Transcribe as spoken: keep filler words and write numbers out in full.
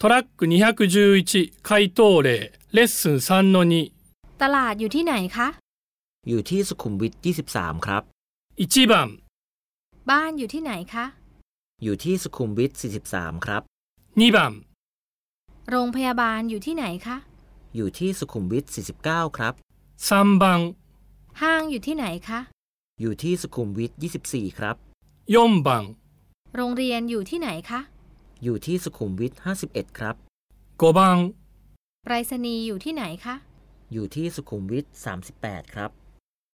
トラックにひゃくじゅういち回答例レッスン さんのにตลาดอยู่ที่ไหนคะอยู่ที่สุขุมวิทยี่สิบสามครับいちばんบ้านอยู่ที่ไหนคะอยู่ที่สุขุมวิทสี่สิบสามครับにばんโรงพยาบาลอยู่ที่ไหนคะอยู่ที่สุขุมวิทสี่สิบเก้าครับさんばんห้างอยู่ที่ไหนคะอยู่ที่สุขุมวิทยี่สิบสี่ครับよんばんโรงเรียนอยู่ที่ไหนคะอยู่ที่สุขุมวิทห้าสิบเอ็ดครับごばんไปรษณีย์อยู่ที่ไหนคะอยู่ที่สุขุมวิทสามสิบแปดครับ